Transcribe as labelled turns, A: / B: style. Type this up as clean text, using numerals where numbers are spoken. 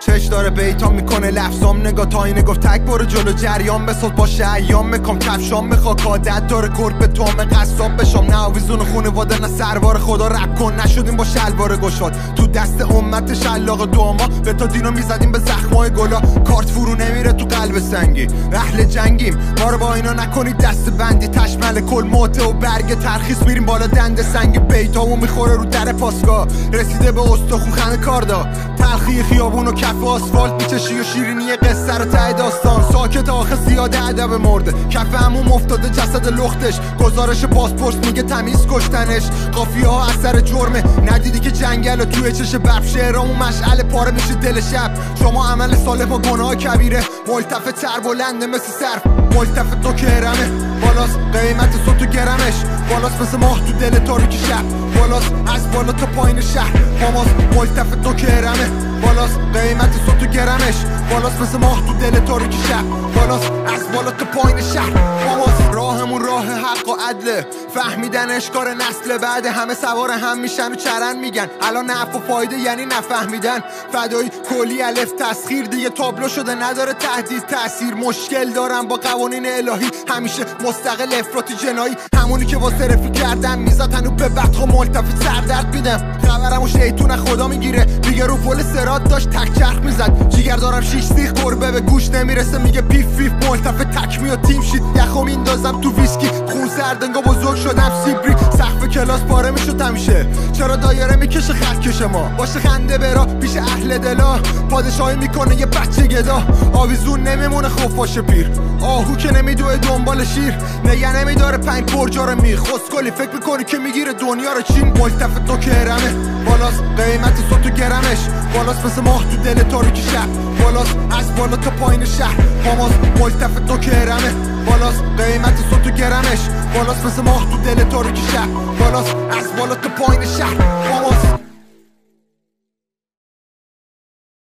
A: آتش داره بیتام میکنه لفظام نگاه تا اینه گفت تک برو جلو جریان بساز باشه ایام میکام کفشام میخواد عادت داره کرد به تومه قصاب بشم نه آویزون خونواده نه سروار خدا رب کن نشدیم با شلوار گشاد تو دست امت شلاق دوما به تا دینو میزدیم به زخمای گلا کارت فرو نمیره تو قلب سنگی اهل جنگیم ما رو با اینا نکنید دست بندی تشمل کل موته و برگ ترخیص میریم بالا دنده سنگ بیتامو میخوره رو در پاسگاه رسیده به استخون خنده کاردا تلخی خیابون و کف آسفالت میچشی و شیرینی قصه رو ته داستان ساکت آخه زیاده ادب مرده کف همون افتاده جسد لختش گزارش پاسپورت میگه تمیز کشتنش قافیه ها اثر جرمه ندیدی که جنگل و توی چش بب شعرامون مشعل پاره میشه دل شب شما عمل صالح با گناه کبیره ملتف تر بلنده مثل صرف ملتف تو که هرمه بالاست قیمت صد تو گرمش بالاست مثل ماه تو دل تاریکی شب بالاست از بالا تا پایین شهر ماماست ملتف تو که هرمه بالاست قیمت صد تو گرمش بالاست مثل ماه تو دل تاریکی شب بالاست از بالا تا پایین شهر ماماست راهمون راه حق و عدله فهمیدن اشکار نسل بعد همه سوار هم میشن و چرن میگن الان نفع و فایده یعنی نفهمیدن فدایی کلی الف تسخیر دیگه تابلو شده نداره تهدید تاثیر مشکل دارم با قوانین الهی همیشه مستقل افراطی جنایی همونی که واسه رفی کردن میزد هنو به بدخو ملتفی سردرد میدم خبرمو شیطون خدا میگیره میگه رو پل سرات داشت تک چرخ میزد جیگر دارم شیش سیخ گربه به گوش نمیرسه میگه پیف پیف ملتف تکمی و تیم شید یخو میندازم تو ویسکی خون سردنگا بزرگ شدم سیبری سقف کلاس پاره میشد همیشه چرا دایره میکشه خط کشه ما باشه خنده برا پیش اهل دلا پادشاهی میکنه یه بچه گدا آویزون نمیمونه خفاش پیر آهو که نمیدوه دنبال شیر نگه نمیداره پنج پرجا رو خسکلی فکر میکنی که میگیره دنیا رو چین ملتف تو که هرمه بالاست قیمت صد تو گرمش بالاست مثل ماه تو دل تاریکی شب بالاست از بالا تا پایین شهر ماماست ملتف تو که هرمه بالاست قیمت صد تو گرمش بالاست مثل ماه تو دل تاریکی شب بالاست از بالا تا پایین شهر